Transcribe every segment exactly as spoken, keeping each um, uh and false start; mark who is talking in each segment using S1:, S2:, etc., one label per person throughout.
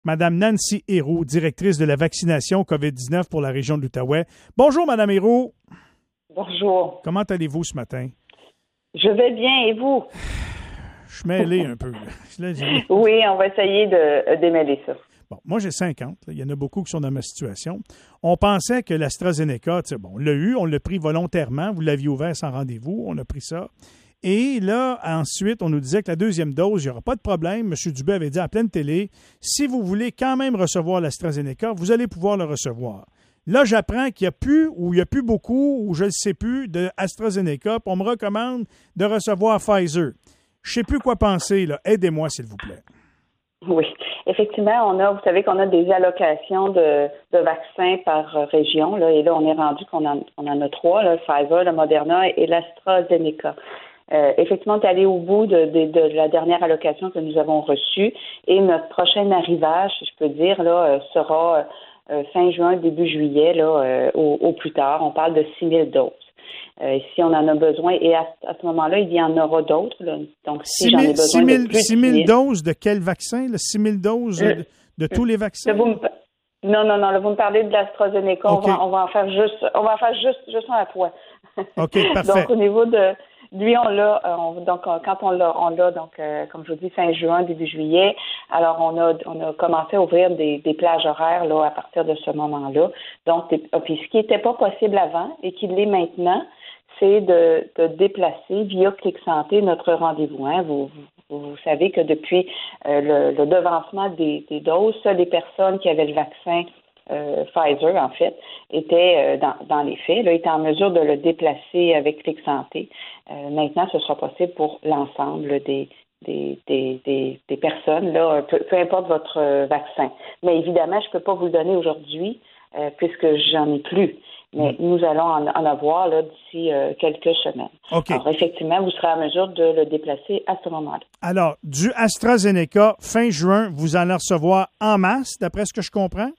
S1: Madame Nancy Héroux, directrice de la vaccination covid dix-neuf pour la région de l'Outaouais. Bonjour, Madame Héroux.
S2: Bonjour.
S1: Comment allez-vous ce matin?
S2: Je vais bien, et vous?
S1: Je suis mêlé un peu. Là,
S2: oui, on va essayer de démêler ça.
S1: Bon, moi, j'ai cinquante. Là. Il y en a beaucoup qui sont dans ma situation. On pensait que l'AstraZeneca, bon, on l'a eu, on l'a pris volontairement. Vous l'aviez ouvert sans rendez-vous. On a pris ça. Et là, ensuite, on nous disait que la deuxième dose, il n'y aura pas de problème. M. Dubé avait dit à pleine télé, si vous voulez quand même recevoir l'AstraZeneca, vous allez pouvoir le recevoir. Là, j'apprends qu'il n'y a plus, ou il n'y a plus beaucoup, ou je ne sais plus, de AstraZeneca. Puis on me recommande de recevoir Pfizer. Je ne sais plus quoi penser, là. Aidez-moi, s'il vous plaît.
S2: Oui, effectivement, on a, vous savez qu'on a des allocations de, de vaccins par région, là, et là, on est rendu qu'on en, on en a trois, là, le Pfizer, le Moderna et l'AstraZeneca. Euh, effectivement, on est allé au bout de, de, de la dernière allocation que nous avons reçue, et notre prochain arrivage, si je peux dire, là, sera euh, fin juin, début juillet, là, euh, au, au plus tard. On parle de six mille doses. Euh, si on en a besoin, et à, à ce moment-là, il y en aura d'autres. Là. Donc, si j'en ai besoin de plus
S1: six mille doses de quel vaccin? Là? six mille doses
S2: euh,
S1: de, de tous les vaccins?
S2: Là, vous me, non, non, non. Là, vous me parlez de l'AstraZeneca. Okay. On, va, on va en faire juste, on va en faire juste, juste un à la fois.
S1: OK, parfait.
S2: Donc, au niveau de lui, on l'a, on, donc, quand on l'a, on l'a, donc, euh, comme je vous dis, fin juin, début juillet. Alors, on a, on a commencé à ouvrir des, des plages horaires, là, à partir de ce moment-là. Donc, puis, ce qui n'était pas possible avant et qui l'est maintenant, c'est de, de déplacer via Clic Santé notre rendez-vous. Hein. Vous, vous, vous savez que depuis euh, le, le devancement des, des doses, seules les personnes qui avaient le vaccin euh, Pfizer, en fait, étaient euh, dans, dans les faits, là, étaient en mesure de le déplacer avec Clic Santé. Euh, maintenant, ce sera possible pour l'ensemble des, des, des, des, des personnes, là, peu, peu importe votre euh, vaccin. Mais évidemment, je ne peux pas vous le donner aujourd'hui euh, puisque j'en ai plus. Mais nous allons en, en avoir là, d'ici euh, quelques semaines.
S1: Okay.
S2: Alors, effectivement, vous serez en mesure de le déplacer à ce moment-là.
S1: Alors, du AstraZeneca, fin juin, vous allez recevoir en masse, d'après ce que je comprends?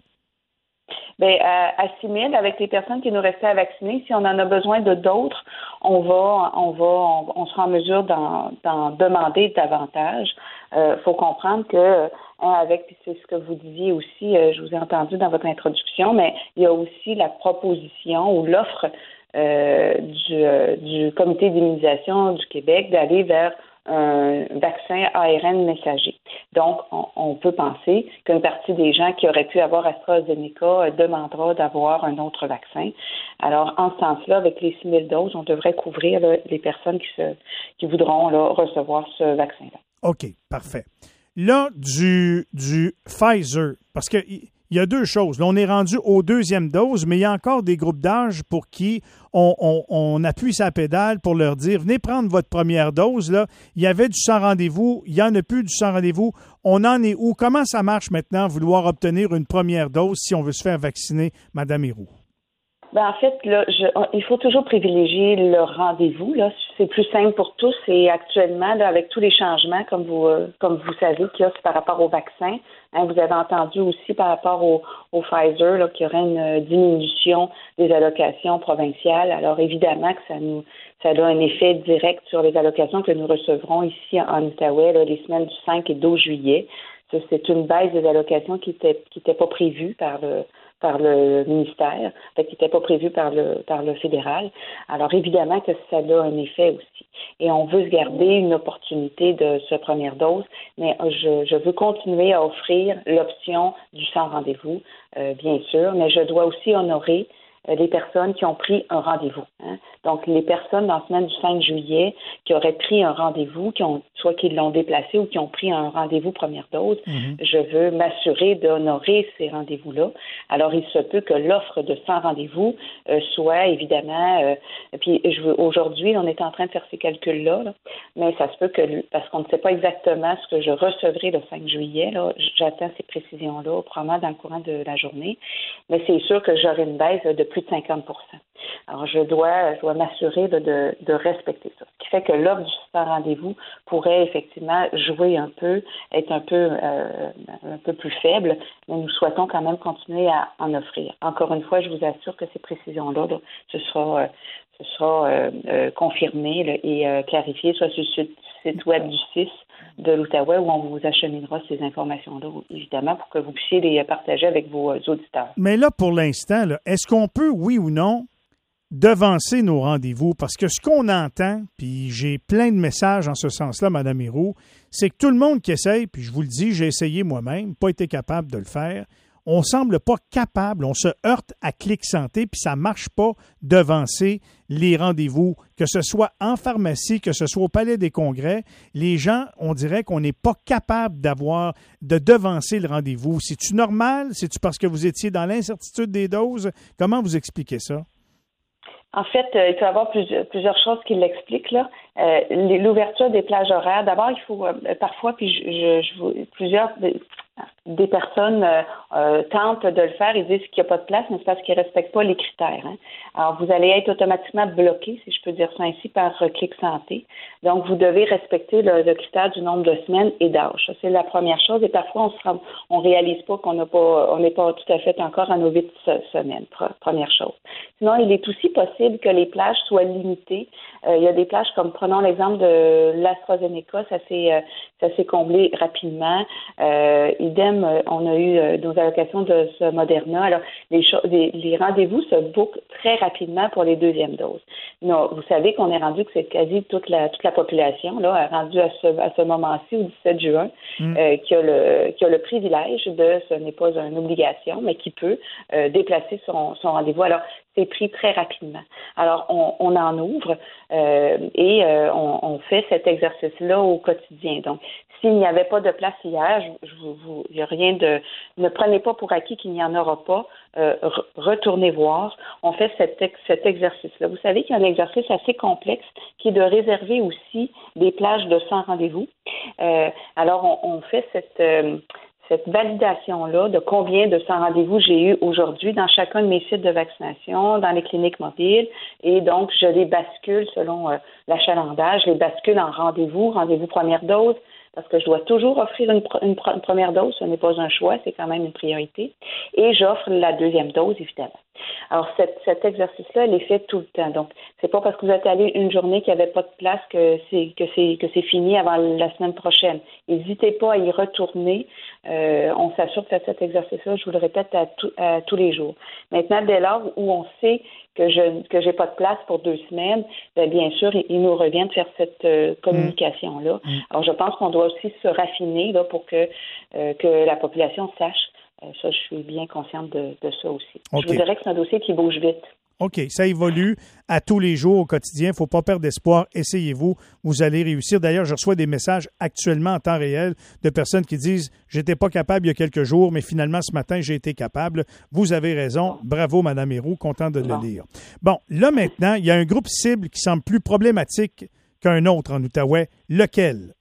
S2: Bien, à, à six mille, avec les personnes qui nous restaient à vacciner, si on en a besoin de d'autres, on va, on va, on, on sera en mesure d'en, d'en demander davantage. Il euh, faut comprendre que Hein, avec, puis c'est ce que vous disiez aussi, euh, je vous ai entendu dans votre introduction, mais il y a aussi la proposition ou l'offre euh, du, euh, du Comité d'immunisation du Québec d'aller vers un vaccin A R N messager. Donc, on, on peut penser qu'une partie des gens qui auraient pu avoir AstraZeneca euh, demandera d'avoir un autre vaccin. Alors, en ce sens-là, avec les six mille doses, on devrait couvrir là, les personnes qui, se, qui voudront là, recevoir ce vaccin-là.
S1: OK, parfait. Là, du, du Pfizer, parce qu'il y a deux choses. Là, on est rendu aux deuxième doses, mais il y a encore des groupes d'âge pour qui on, on, on appuie sa pédale pour leur dire, venez prendre votre première dose. Là, il y avait du sans rendez-vous, il n'y en a plus du sans rendez-vous. On en est où? Comment ça marche maintenant, vouloir obtenir une première dose si on veut se faire vacciner, Mme Héroux?
S2: Ben en fait, là, je, il faut toujours privilégier le rendez-vous. Là, c'est plus simple pour tous. Et actuellement, là, avec tous les changements, comme vous, euh, comme vous savez, qu'il y a par rapport au vaccin, hein, vous avez entendu aussi par rapport au, au Pfizer, là, qu'il y aurait une diminution des allocations provinciales. Alors évidemment que ça nous, ça a un effet direct sur les allocations que nous recevrons ici en Outaouais, là, les semaines du cinq et douze juillet. Ça, c'est une baisse des allocations qui était, qui était pas prévue par le par le ministère, fait, qui n'était pas prévu par le par le fédéral. Alors évidemment que ça a un effet aussi. Et on veut se garder une opportunité de ce première dose, mais je, je veux continuer à offrir l'option du sans rendez-vous, euh, bien sûr, mais je dois aussi honorer euh, les personnes qui ont pris un rendez-vous. Hein. Donc, les personnes dans la semaine du cinq juillet qui auraient pris un rendez-vous, qui ont soit qui l'ont déplacé ou qui ont pris un rendez-vous première dose, mm-hmm. je veux m'assurer d'honorer ces rendez-vous-là. Alors, il se peut que l'offre de cent rendez-vous euh, soit évidemment, euh, puis je veux, aujourd'hui, on est en train de faire ces calculs-là, là, mais ça se peut que, parce qu'on ne sait pas exactement ce que je recevrai le cinq juillet, là, j'attends ces précisions-là, probablement dans le courant de la journée, mais c'est sûr que j'aurai une baisse de plus de cinquante pour cent. Alors, je dois, je dois m'assurer de, de, de respecter ça. Ce qui fait que l'offre du sans rendez-vous pourrait effectivement jouer un peu, être un peu, euh, un peu plus faible, mais nous souhaitons quand même continuer à en offrir. Encore une fois, je vous assure que ces précisions-là, là, ce sera, euh, ce sera euh, euh, confirmé là, et euh, clarifié, soit sur le site web du C I S de l'Outaouais où on vous acheminera ces informations-là, évidemment, pour que vous puissiez les partager avec vos auditeurs.
S1: Mais là, pour l'instant, là, est-ce qu'on peut, oui ou non, devancer nos rendez-vous? Parce que ce qu'on entend, puis j'ai plein de messages en ce sens-là, Mme Héroux, c'est que tout le monde qui essaye, puis je vous le dis, j'ai essayé moi-même, pas été capable de le faire, on semble pas capable, on se heurte à Clic Santé, puis ça marche pas devancer les rendez-vous, que ce soit en pharmacie, que ce soit au Palais des Congrès. Les gens, on dirait qu'on n'est pas capable d'avoir, de devancer le rendez-vous. C'est-tu normal? C'est-tu parce que vous étiez dans l'incertitude des doses? Comment vous expliquez ça?
S2: En fait, euh, il peut y avoir plusieurs, plusieurs choses qui l'expliquent, là. Euh, l'ouverture des plages horaires, d'abord, il faut euh, parfois, puis je, je, je vous, plusieurs des, des personnes euh, euh, tentent de le faire et disent qu'il n'y a pas de place, mais c'est parce qu'ils ne respectent pas les critères. Hein. Alors, vous allez être automatiquement bloqué, si je peux dire ça ainsi, par euh, Clic Santé. Donc, vous devez respecter le, le critère du nombre de semaines et d'âge. Ça, c'est la première chose. Et parfois, on se rend, on réalise pas qu'on n'a pas, on n'est pas tout à fait encore à nos huit semaines. Première chose. Sinon, il est aussi possible que les plages soient limitées. Euh, il y a des plages comme, prenons l'exemple de l'AstraZeneca, ça s'est, euh, ça s'est comblé rapidement. Euh, idem, euh, on a eu euh, nos allocations de ce Moderna. Alors, les, cho- les, les rendez-vous se bookent très rapidement pour les deuxièmes doses. Non, vous savez qu'on est rendu que c'est quasi toute la toute la population, là, rendu à ce, à ce moment-ci, au dix-sept juin, mm. euh, qui a le qui a le privilège de, ce n'est pas une obligation, mais qui peut euh, déplacer son, son rendez-vous. Alors, c'est pris très rapidement. Alors, on, on en ouvre euh, et euh, on, on fait cet exercice-là au quotidien. Donc, s'il n'y avait pas de place hier, je, je vous, il n'y a rien de... Ne prenez pas pour acquis qu'il n'y en aura pas. Euh, re, retournez voir. On fait cet, cet exercice-là. Vous savez qu'il y a un exercice assez complexe qui est de réserver aussi des plages de cent rendez-vous. Euh, alors, on, on fait cette... Euh, cette validation-là de combien de cent rendez-vous j'ai eu aujourd'hui dans chacun de mes sites de vaccination, dans les cliniques mobiles. Et donc, je les bascule selon euh, l'achalandage, je les bascule en rendez-vous, rendez-vous première dose, parce que je dois toujours offrir une, une, une première dose, ce n'est pas un choix, c'est quand même une priorité. Et j'offre la deuxième dose, évidemment. Alors, cette, cet exercice-là, il est fait tout le temps. Donc, c'est pas parce que vous êtes allé une journée qu'il n'y avait pas de place que c'est que c'est que c'est fini avant la semaine prochaine. N'hésitez pas à y retourner. Euh, on s'assure de faire cet exercice-là, je vous le répète, à, tout, à tous les jours. Maintenant, dès lors où on sait que je que j'ai pas de place pour deux semaines, bien, bien sûr, il, il nous revient de faire cette euh, communication-là. Mmh. Alors, je pense qu'on doit aussi se raffiner là, pour que, euh, que la population sache. Ça, je suis bien consciente de, de ça aussi. Okay. Je vous dirais que c'est un dossier qui bouge vite.
S1: OK, ça évolue à tous les jours au quotidien. Il ne faut pas perdre d'espoir. Essayez-vous, vous allez réussir. D'ailleurs, je reçois des messages actuellement en temps réel de personnes qui disent « J'étais pas capable il y a quelques jours, mais finalement, ce matin, j'ai été capable. » Vous avez raison. Bravo, Mme Héroux. Content de bon. le lire. Bon, là maintenant, il y a un groupe cible qui semble plus problématique qu'un autre en Outaouais. Lequel?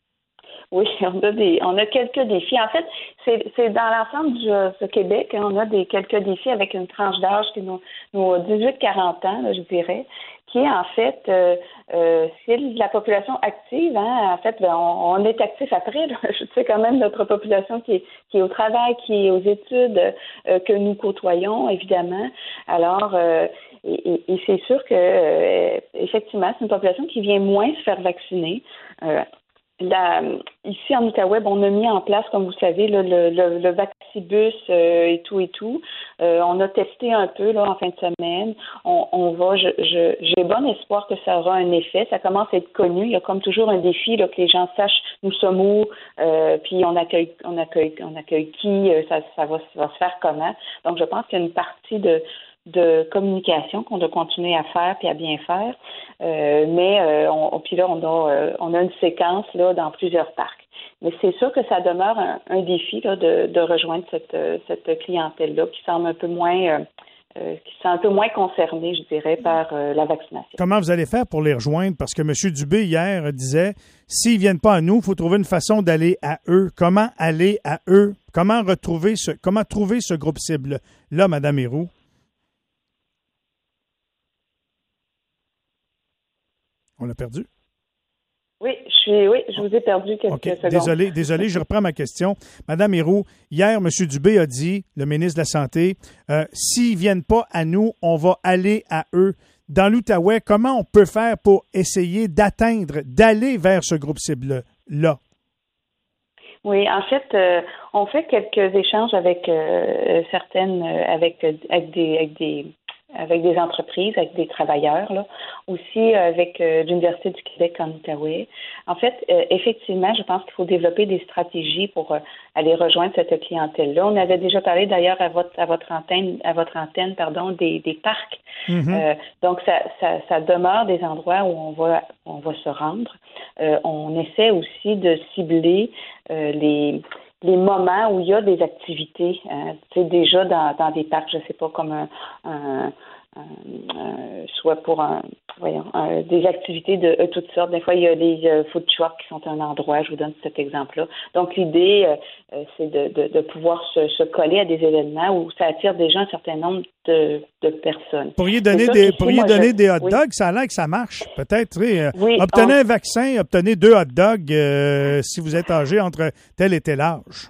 S2: Oui, on a des, on a quelques défis. En fait, c'est, c'est dans l'ensemble du, du Québec, hein, on a des quelques défis avec une tranche d'âge qui nous, nous dix-huit à quarante ans, là, je dirais, qui est en fait, euh, euh, c'est la population active. Hein, en fait, ben, on, on est actif après. Là. Je sais quand même notre population qui est, qui est au travail, qui est aux études, euh, que nous côtoyons, évidemment. Alors, euh, et, et, et c'est sûr que, euh, effectivement, c'est une population qui vient moins se faire vacciner. Euh, La, ici en Outaouais, on a mis en place, comme vous savez, là, le, le, le Vaccibus euh, et tout et tout. Euh, on a testé un peu là en fin de semaine. On, on va, je, je, j'ai bon espoir que ça aura un effet. Ça commence à être connu. Il y a comme toujours un défi là, que les gens sachent nous sommes où, euh, puis on accueille, on accueille, on accueille qui, euh, ça, ça va, ça va se faire comment. Donc je pense qu'il y a une partie de de communication qu'on doit continuer à faire puis à bien faire. Euh, mais euh, on, puis là, on a, euh, on a une séquence là dans plusieurs parcs. Mais c'est sûr que ça demeure un, un défi là, de, de rejoindre cette, cette clientèle-là qui semble un peu moins euh, euh, qui sont un peu moins concernés, je dirais, par euh, la vaccination.
S1: Comment vous allez faire pour les rejoindre? Parce que M. Dubé, hier, disait, s'ils ne viennent pas à nous, il faut trouver une façon d'aller à eux. Comment aller à eux? Comment retrouver ce, comment trouver ce groupe cible-là, Mme Héroux? On l'a perdu?
S2: Oui, je suis, oui, je vous ai perdu quelques
S1: okay.
S2: secondes.
S1: Désolé, désolé, je reprends ma question. Madame Héroux, hier, M. Dubé a dit, le ministre de la Santé, euh, s'ils ne viennent pas à nous, on va aller à eux. Dans l'Outaouais, comment on peut faire pour essayer d'atteindre, d'aller vers ce groupe cible-là?
S2: Oui, en fait, euh, on fait quelques échanges avec euh, certaines, euh, avec, avec des, avec des, avec des entreprises, avec des travailleurs, là, aussi avec euh, l'Université du Québec en Outaouais. En fait, euh, effectivement, je pense qu'il faut développer des stratégies pour euh, aller rejoindre cette clientèle-là. On avait déjà parlé d'ailleurs à votre à votre antenne, à votre antenne, pardon, des, des parcs. Mm-hmm. Euh, donc, ça, ça, ça demeure des endroits où on va on va se rendre. Euh, on essaie aussi de cibler euh, les les moments où il y a des activités, hein, tu sais, déjà dans, dans des parcs, je sais pas, comme un, un, un, un soit pour un, voyons, un, des activités de euh, toutes sortes. Des fois, il y a les euh, food trucks qui sont un endroit, je vous donne cet exemple-là. Donc, l'idée, euh, c'est de, de, de pouvoir se, se coller à des événements où ça attire déjà un certain nombre de, de personnes.
S1: Pourriez donner des, ici, pourriez moi, donner je, des hot dogs, oui. Ça a l'air que ça marche, peut-être. Euh, oui, obtenez on... un vaccin, obtenez deux hot dogs euh, si vous êtes âgé entre tel et tel âge.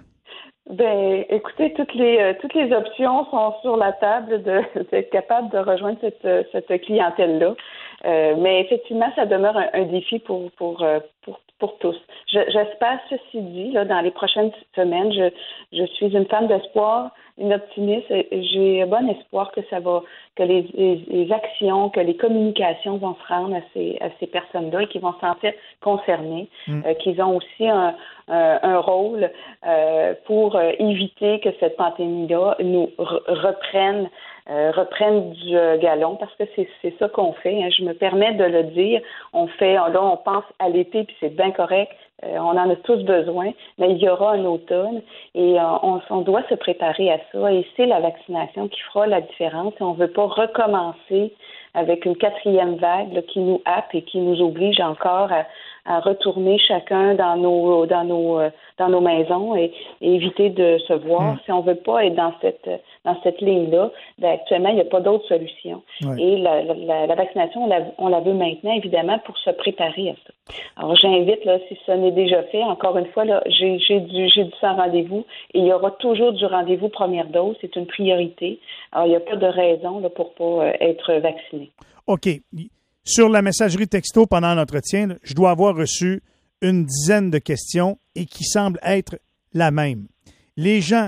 S2: Ben, écoutez, toutes les euh, toutes les options sont sur la table de d'être capable de rejoindre cette cette clientèle-là. Euh, mais effectivement, ça demeure un, un défi pour pour pour pour tous. Je, j'espère, ceci dit, là, dans les prochaines semaines, je je suis une femme d'espoir, une optimiste. Et j'ai bon espoir que ça va, que les, les, les actions, que les communications vont se rendre à ces à ces personnes-là et qu'ils vont se sentir concernés, mm. euh, qu'ils ont aussi un un, un rôle euh, pour euh, éviter que cette pandémie-là nous re- reprenne. Euh, reprennent du euh, galon parce que c'est, c'est ça qu'on fait. Hein. Je me permets de le dire. On fait, là, on pense à l'été puis c'est bien correct. Euh, on en a tous besoin, mais il y aura un automne et euh, on, on doit se préparer à ça. Et c'est la vaccination qui fera la différence. Et on ne veut pas recommencer avec une quatrième vague là, qui nous happe et qui nous oblige encore à, à retourner chacun dans nos dans nos dans nos maisons et, et éviter de se voir. Mmh. Si on veut pas être dans cette dans cette ligne-là, ben actuellement, il n'y a pas d'autre solution. Oui. Et la, la, la vaccination, on la, on la veut maintenant, évidemment, pour se préparer à ça. Alors, j'invite, là, si ce n'est déjà fait, encore une fois, là, j'ai, j'ai du j'ai du sans rendez-vous et il y aura toujours du rendez-vous première dose. C'est une priorité. Alors, il n'y a pas de raison là, pour ne pas être vacciné.
S1: OK. Sur la messagerie texto pendant l'entretien, je dois avoir reçu une dizaine de questions et qui semblent être la même. Les gens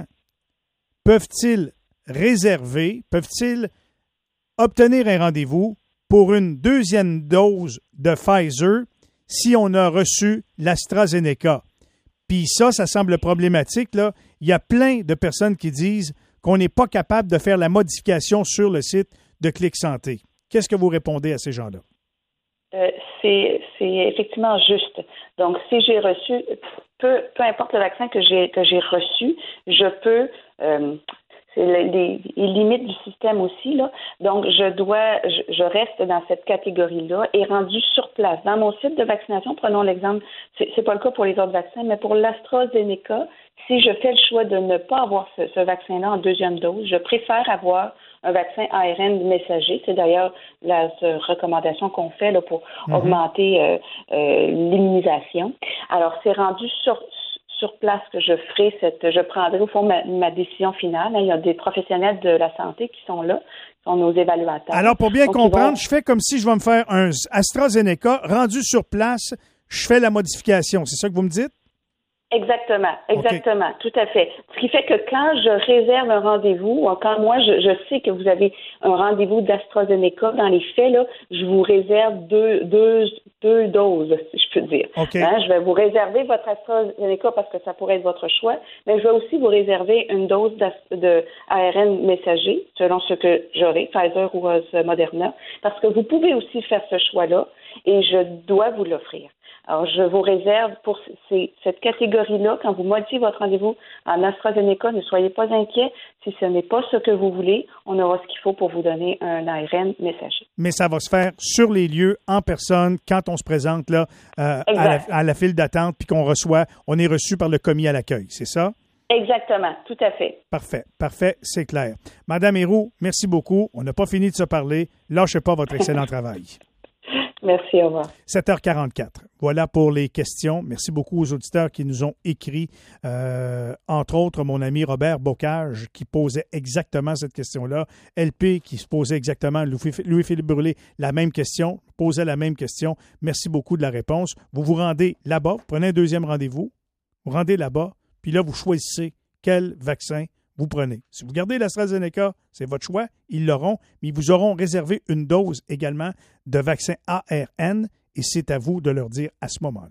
S1: peuvent-ils réserver, peuvent-ils obtenir un rendez-vous pour une deuxième dose de Pfizer si on a reçu l'AstraZeneca? Puis ça, ça semble problématique, là. Il y a plein de personnes qui disent qu'on n'est pas capable de faire la modification sur le site de Clic Santé. Qu'est-ce que vous répondez à ces gens-là?
S2: Euh, c'est, c'est effectivement juste. Donc, si j'ai reçu, peu, peu importe le vaccin que j'ai que j'ai reçu, je peux. Euh, c'est les, les, les limites du système aussi là. Donc, je dois, je, je reste dans cette catégorie-là et rendu sur place dans mon site de vaccination. Prenons l'exemple. C'est, c'est pas le cas pour les autres vaccins, mais pour l'AstraZeneca, si je fais le choix de ne pas avoir ce, ce vaccin-là en deuxième dose, je préfère avoir un vaccin A R N messager. C'est d'ailleurs la recommandation qu'on fait là, pour mm-hmm. augmenter euh, euh, l'immunisation. Alors, c'est rendu sur, sur place que je ferai cette, je prendrai au fond ma, ma décision finale. Il y a des professionnels de la santé qui sont là, qui sont nos évaluateurs.
S1: Alors, pour bien
S2: Donc,
S1: comprendre,
S2: vont...
S1: je fais comme si je vais me faire un AstraZeneca rendu sur place, je fais la modification. C'est ça que vous me dites?
S2: Exactement, exactement, okay. Tout à fait. Ce qui fait que quand je réserve un rendez-vous, quand moi je, je sais que vous avez un rendez-vous d'AstraZeneca, dans les faits, là, je vous réserve deux, deux, deux doses, si je peux dire.
S1: Okay.
S2: Hein, je vais vous réserver votre AstraZeneca parce que ça pourrait être votre choix, mais je vais aussi vous réserver une dose de A R N messager, selon ce que j'aurai, Pfizer ou Moderna, parce que vous pouvez aussi faire ce choix-là et je dois vous l'offrir. Alors, je vous réserve pour ces, cette catégorie-là, quand vous modifiez votre rendez-vous en AstraZeneca, ne soyez pas inquiets. Si ce n'est pas ce que vous voulez, on aura ce qu'il faut pour vous donner un A R N messager.
S1: Mais ça va se faire sur les lieux, en personne, quand on se présente là euh, à, la, à la file d'attente, puis qu'on reçoit, on est reçu par le commis à l'accueil, c'est ça?
S2: Exactement, tout à fait.
S1: Parfait, parfait, c'est clair. Madame Héroux, merci beaucoup. On n'a pas fini de se parler. Lâchez pas votre excellent travail.
S2: Merci, au revoir.
S1: sept heures quarante-quatre. Voilà pour les questions. Merci beaucoup aux auditeurs qui nous ont écrit. Euh, entre autres, mon ami Robert Bocage qui posait exactement cette question-là. L P qui se posait exactement, Louis-Philippe Brûlé, la même question, posait la même question. Merci beaucoup de la réponse. Vous vous rendez là-bas, prenez un deuxième rendez-vous. vous rendez là-bas, puis là, vous choisissez quel vaccin vous prenez. Si vous gardez l'AstraZeneca, c'est votre choix, ils l'auront, mais ils vous auront réservé une dose également de vaccin A R N et c'est à vous de leur dire à ce moment-là.